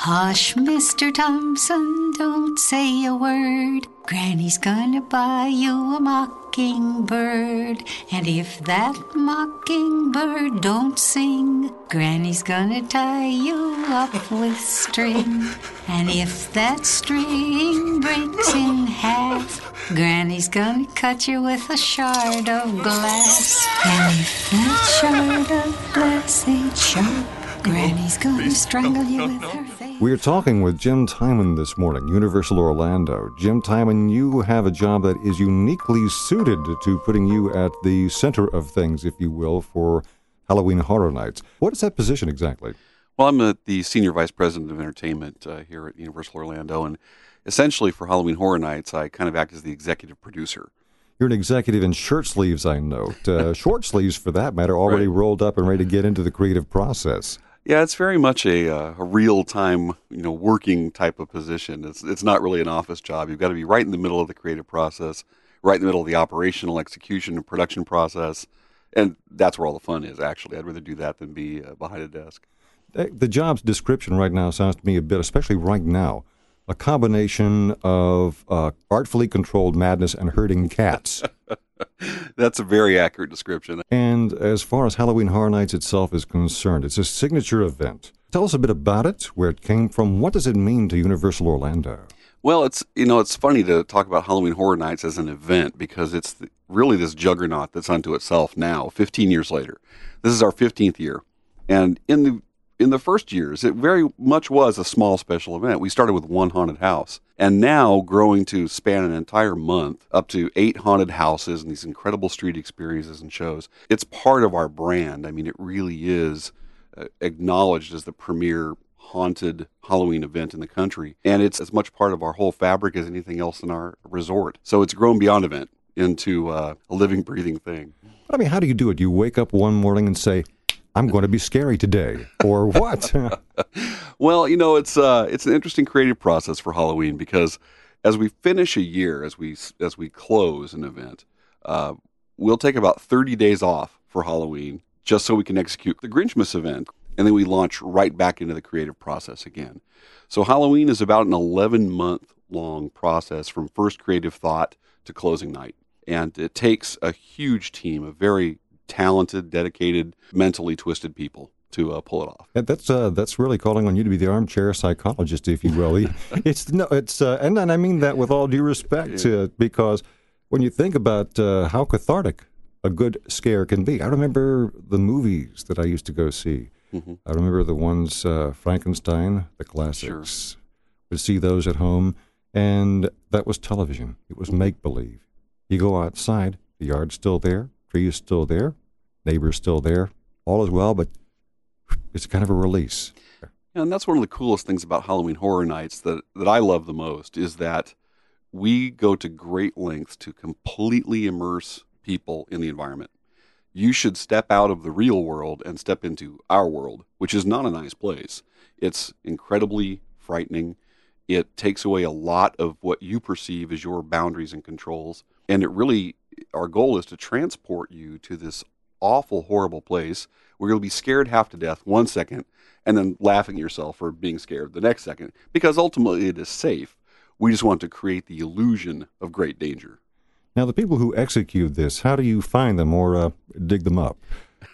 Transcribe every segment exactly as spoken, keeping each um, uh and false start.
Hush, Mister Thompson, don't say a word. Granny's gonna buy you a mockingbird. And if that mockingbird don't sing, Granny's gonna tie you up with string. And if that string breaks in half, Granny's gonna cut you with a shard of glass. And if that shard of glass ain't sharp, Granny's gonna strangle you with her face. We're talking with Jim Timon this morning, Universal Orlando. Jim Timon, you have a job that is uniquely suited to putting you at the center of things, if you will, for Halloween Horror Nights. What is that position exactly? Well, I'm a, the Senior Vice President of Entertainment uh, here at Universal Orlando, and essentially for Halloween Horror Nights, I kind of act as the executive producer. You're an executive in shirt sleeves, I note. Uh, short sleeves, for that matter, already right. rolled up and ready to get into the creative process. Yeah, it's very much a, uh, a real-time, you know, working type of position. It's it's not really an office job. You've got to be right in the middle of the creative process, right in the middle of the operational execution and production process, and that's where all the fun is, actually. I'd rather do that than be uh, behind a desk. The job's description right now sounds to me a bit, especially right now, a combination of uh, artfully controlled madness and herding cats. That's a very accurate description. And as far as Halloween Horror Nights itself is concerned, it's a signature event. Tell us a bit about it, where it came from. What does it mean to Universal Orlando? Well, it's you know it's funny to talk about Halloween Horror Nights as an event because it's the, really this juggernaut that's unto itself now, fifteen years later. This is our fifteenth year. And in the in the first years, it very much was a small special event. We started with one haunted house. And now growing to span an entire month, up to eight haunted houses and these incredible street experiences and shows. It's part of our brand. I mean, it really is uh, acknowledged as the premier haunted Halloween event in the country. And it's as much part of our whole fabric as anything else in our resort. So it's grown beyond event into uh, a living, breathing thing. I mean, how do you do it? You wake up one morning and say, I'm going to be scary today, or what? Well, you know, it's uh, it's an interesting creative process for Halloween because as we finish a year, as we as we close an event, uh, we'll take about thirty days off for Halloween just so we can execute the Grinchmas event, and then we launch right back into the creative process again. So Halloween is about an eleven-month long process from first creative thought to closing night, and it takes a huge team of very talented, dedicated, mentally twisted people to uh, pull it off. And that's uh, that's really calling on you to be the armchair psychologist, if you will. it's no, it's uh, and, and I mean that with all due respect, uh, because when you think about uh, how cathartic a good scare can be, I remember the movies that I used to go see. Mm-hmm. I remember the ones uh, Frankenstein, the classics. Sure. Would see those at home, and that was television. It was make believe. You go outside, the yard's still there, tree is still there, neighbor's still there, all is well, but it's kind of a release. And that's one of the coolest things about Halloween Horror Nights that, that I love the most is that we go to great lengths to completely immerse people in the environment. You should step out of the real world and step into our world, which is not a nice place. It's incredibly frightening. It takes away a lot of what you perceive as your boundaries and controls. And it really, our goal is to transport you to this awful, horrible place where you'll be scared half to death one second and then laughing at yourself for being scared the next second, because ultimately it is safe. We just want to create the illusion of great danger. Now, the people who execute this, how do you find them or uh, dig them up?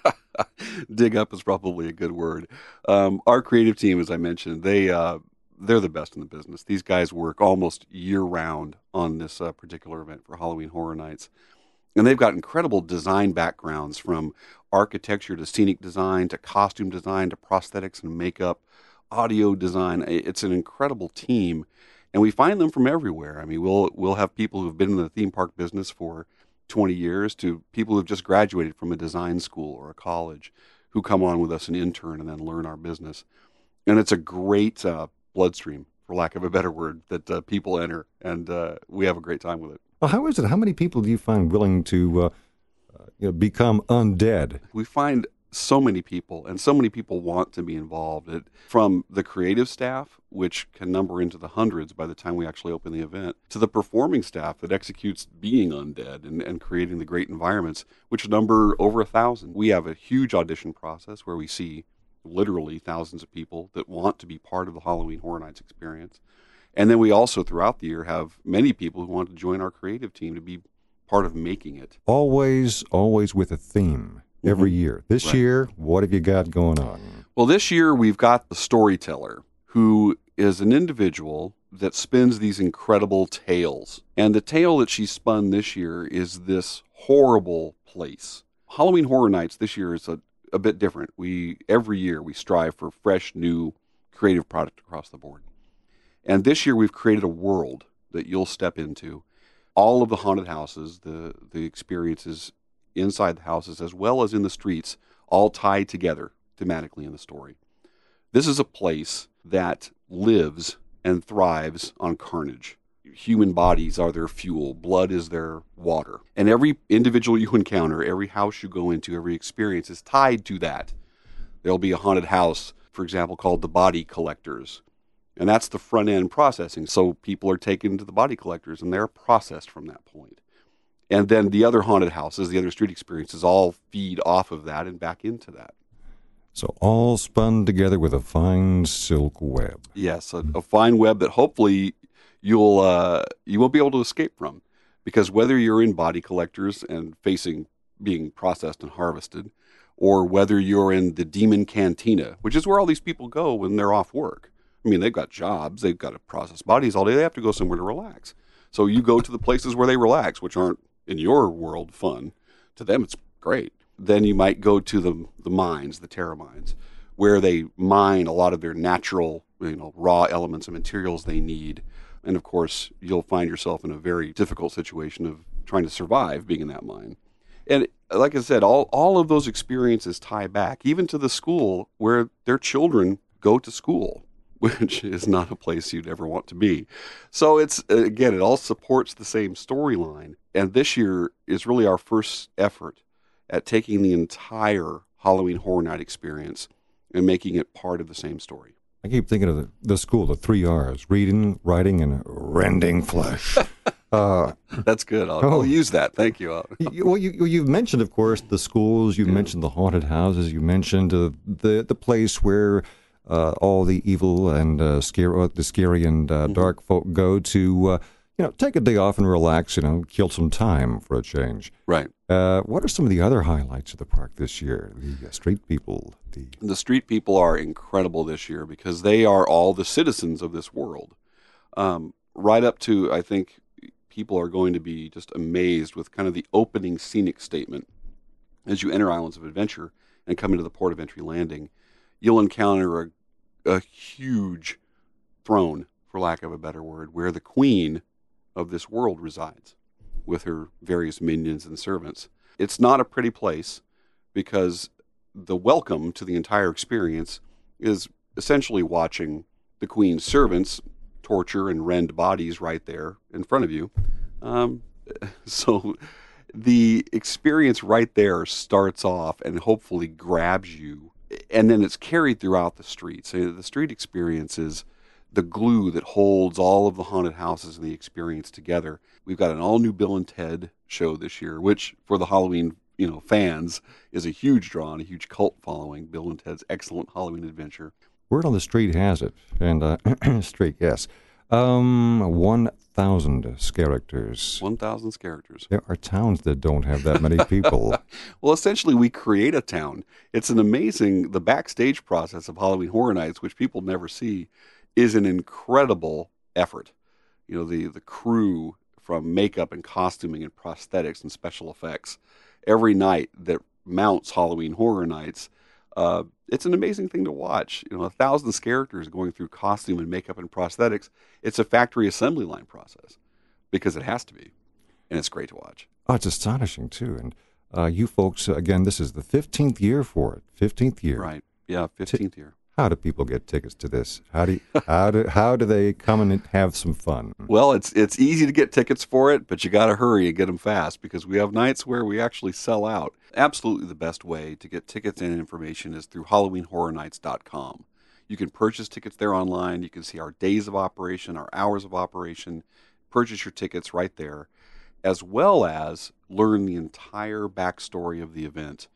Dig up is probably a good word. Um, our creative team, as I mentioned, they, uh, they're the best in the business. These guys work almost year-round on this uh, particular event for Halloween Horror Nights. And they've got incredible design backgrounds, from architecture to scenic design to costume design to prosthetics and makeup, audio design. It's an incredible team, and we find them from everywhere. I mean, we'll we'll have people who've been in the theme park business for twenty years to people who've just graduated from a design school or a college who come on with us and intern and then learn our business. And it's a great uh, bloodstream, for lack of a better word, that uh, people enter, and uh, we have a great time with it. Well, how is it? How many people do you find willing to uh, uh, you know, become undead? We find so many people, and so many people want to be involved. It, from the creative staff, which can number into the hundreds by the time we actually open the event, to the performing staff that executes being undead and, and creating the great environments, which number over a thousand. We have a huge audition process where we see literally thousands of people that want to be part of the Halloween Horror Nights experience. And then we also, throughout the year, have many people who want to join our creative team to be part of making it. Always, always with a theme every Mm-hmm. year. This Right. year, what have you got going on? Well, this year we've got the storyteller, who is an individual that spins these incredible tales. And the tale that she spun this year is this horrible place. Halloween Horror Nights this year is a, a bit different. We every year we strive for fresh, new, creative product across the board. And this year we've created a world that you'll step into. All of the haunted houses, the the experiences inside the houses as well as in the streets, all tied together thematically in the story. This is a place that lives and thrives on carnage. Human bodies are their fuel. Blood is their water. And every individual you encounter, every house you go into, every experience is tied to that. There'll be a haunted house, for example, called the Body Collectors. And that's the front end processing. So people are taken to the Body Collectors and they're processed from that point. And then the other haunted houses, the other street experiences, all feed off of that and back into that. So all spun together with a fine silk web. Yes, a, a fine web that hopefully you'll uh, you won't be able to escape from, because whether you're in Body Collectors and facing being processed and harvested, or whether you're in the Demon Cantina, which is where all these people go when they're off work. I mean, they've got jobs, they've got to process bodies all day. They have to go somewhere to relax. So you go to the places where they relax, which aren't in your world fun. To them, it's great. Then you might go to the the mines, the Terra mines, where they mine a lot of their natural, you know, raw elements and materials they need. And of course, you'll find yourself in a very difficult situation of trying to survive being in that mine. And like I said, all, all of those experiences tie back, even to the school where their children go to school, which is not a place you'd ever want to be. So it's, again, it all supports the same storyline. And this year is really our first effort at taking the entire Halloween Horror Night experience and making it part of the same story. I keep thinking of the, the school, the three R's, reading, writing, and rending flesh. uh, That's good. I'll, Oh. I'll use that. Thank you. you, well, you, you've mentioned, of course, the schools. You've Yeah. mentioned the haunted houses. You mentioned uh, the the place where uh, all the evil and uh, scary, uh, the scary and uh, Mhm. dark folk go to, uh, you know, take a day off and relax. You know, kill some time for a change. Right. Uh, what are some of the other highlights of the park this year? The uh, street people, the The street people are incredible this year because they are all the citizens of this world. Um, right up to, I think, people are going to be just amazed with kind of the opening scenic statement. As you enter Islands of Adventure and come into the port of entry landing, you'll encounter a, a huge throne, for lack of a better word, where the queen of this world resides with her various minions and servants. It's not a pretty place because the welcome to the entire experience is essentially watching the queen's servants torture and rend bodies right there in front of you. Um, so the experience right there starts off and hopefully grabs you, and then it's carried throughout the streets. So the street experience is the glue that holds all of the haunted houses and the experience together. We've got an all-new Bill and Ted show this year, which for the Halloween, you know, fans is a huge draw and a huge cult following. Bill and Ted's Excellent Halloween Adventure. word on the street has it, and uh, street, yes, um, one thousand characters. one thousand characters. There are towns that don't have that many people. Well, essentially, we create a town. It's an amazing, the backstage process of Halloween Horror Nights, which people never see, is an incredible effort. You know, the, the crew from makeup and costuming and prosthetics and special effects every night that mounts Halloween Horror Nights. Uh, it's an amazing thing to watch. You know, a thousand characters going through costume and makeup and prosthetics. It's a factory assembly line process because it has to be. And it's great to watch. Oh, it's astonishing, too. And uh, you folks, uh, again, this is the fifteenth year for it. fifteenth year. Right. Yeah, fifteenth year. How do people get tickets to this? How do you, how do how do they come and have some fun? Well, it's it's easy to get tickets for it, but you got to hurry and get them fast because we have nights where we actually sell out. Absolutely the best way to get tickets and information is through Halloween Horror Nights dot com. You can purchase tickets there online. You can see our days of operation, our hours of operation, purchase your tickets right there, as well as learn the entire backstory of the event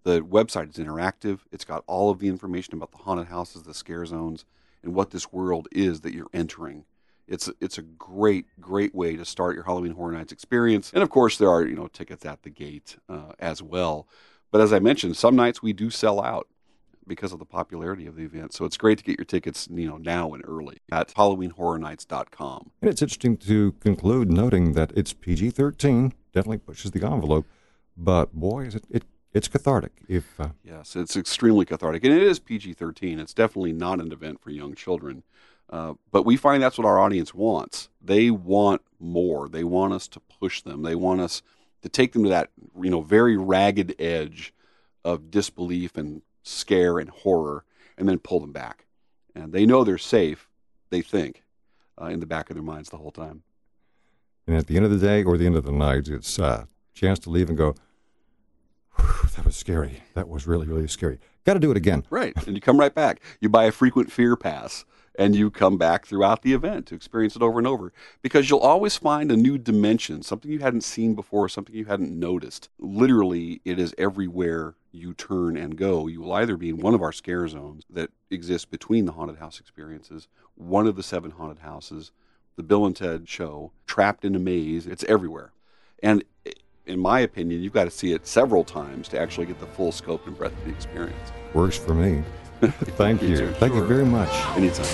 The website is interactive. It's got all of the information about the haunted houses, the scare zones, and what this world is that you're entering. It's it's a great, great way to start your Halloween Horror Nights experience. And of course, there are, you know, tickets at the gate uh, as well. But as I mentioned, some nights we do sell out because of the popularity of the event. So it's great to get your tickets, you know, now and early at Halloween Horror Nights dot com. And it's interesting to conclude noting that it's P G thirteen, definitely pushes the envelope, but boy, is it, it it's cathartic. If uh, Yes, it's extremely cathartic. And it is P G thirteen. It's definitely not an event for young children. Uh, but we find that's what our audience wants. They want more. They want us to push them. They want us to take them to that, you know, very ragged edge of disbelief and scare and horror, and then pull them back. And they know they're safe, they think, uh, in the back of their minds the whole time. And at the end of the day or the end of the night, it's a chance to leave and go, that was scary. That was really, really scary. Got to do it again. Right. And you come right back. You buy a frequent fear pass, and you come back throughout the event to experience it over and over, because you'll always find a new dimension, something you hadn't seen before, something you hadn't noticed. Literally, it is everywhere you turn and go. You will either be in one of our scare zones that exist between the haunted house experiences, one of the seven haunted houses, the Bill and Ted show, trapped in a maze. It's everywhere. And in my opinion, you've got to see it several times to actually get the full scope and breadth of the experience. Works for me. Thank you. Too. Thank Sure. you very much. Anytime.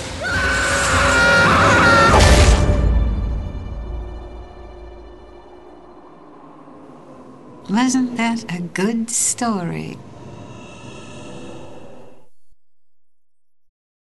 Wasn't that a good story?